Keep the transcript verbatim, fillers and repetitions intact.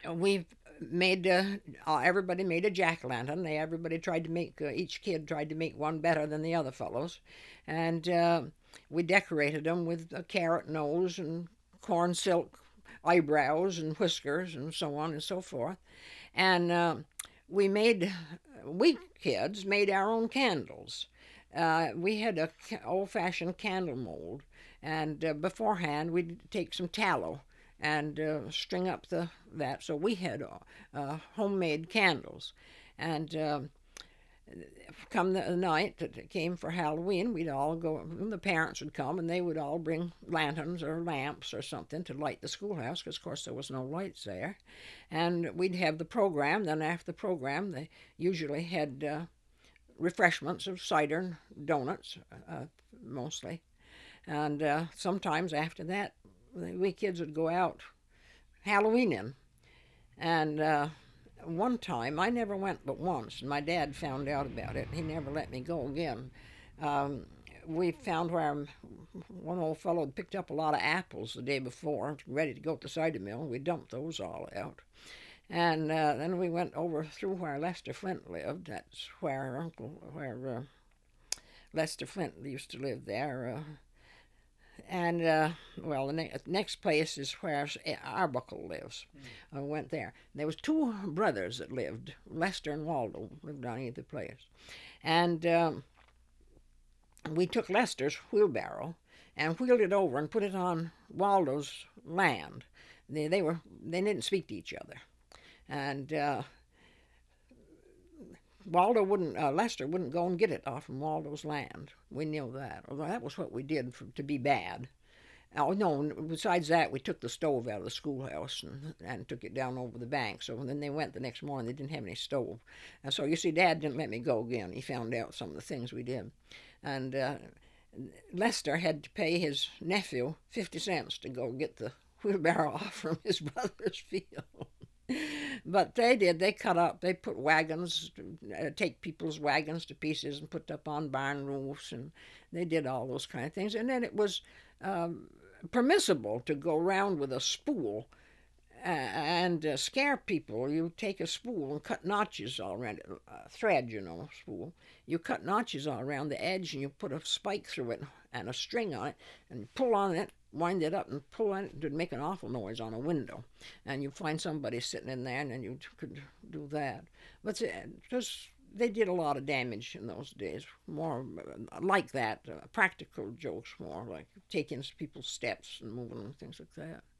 we made uh, uh, everybody made a jack-o'-lantern. They everybody tried to make uh, each kid tried to make one better than the other fellows, and uh, we decorated them with a carrot nose and corn silk eyebrows and whiskers and so on and so forth. And uh, we made we kids made our own candles. Uh, we had a old-fashioned candle mold, and uh, beforehand we'd take some tallow and uh, string up the that. So we had uh, uh, homemade candles, and uh, come the night that it came for Halloween, we'd all go. The parents would come, and they would all bring lanterns or lamps or something to light the schoolhouse, because of course there was no lights there. And we'd have the program. Then after the program, they usually had uh, refreshments of cider and donuts, uh, mostly. And uh, sometimes after that, we kids would go out Halloweening. And uh, one time, I never went but once, and my dad found out about it. He never let me go again. Um, we found where one old fellow had picked up a lot of apples the day before, ready to go to the cider mill. We dumped those all out. And uh, then we went over through where Lester Flint lived. That's where Uncle, where uh, Lester Flint used to live there. Uh, and uh, well, the ne- next place is where Arbuckle lives. Mm. I went there. There was two brothers that lived. Lester and Waldo lived on either place, and um, we took Lester's wheelbarrow and wheeled it over and put it on Waldo's land. They, they were they didn't speak to each other, and uh, Waldo wouldn't, uh, Lester wouldn't go and get it off from Waldo's land. We knew that. Although that was what we did for, to be bad. Oh, no, besides that, we took the stove out of the schoolhouse and, and took it down over the bank. So then they went the next morning, they didn't have any stove. And so you see, Dad didn't let me go again. He found out some of the things we did. And uh, Lester had to pay his nephew fifty cents to go get the wheelbarrow off from his brother's field. But they did. They cut up. They put wagons, uh, take people's wagons to pieces and put up on barn roofs, and they did all those kind of things. And then it was um, permissible to go around with a spool uh, and uh, scare people. You take a spool and cut notches all around it, uh, thread, you know, spool. You cut notches all around the edge, and you put a spike through it and a string on it, and you pull on it, wind it up and pull on it to make an awful noise on a window. And you find somebody sitting in there, and then you could do that. But just they did a lot of damage in those days. More like that, uh, practical jokes, more like taking people's steps and moving and things like that.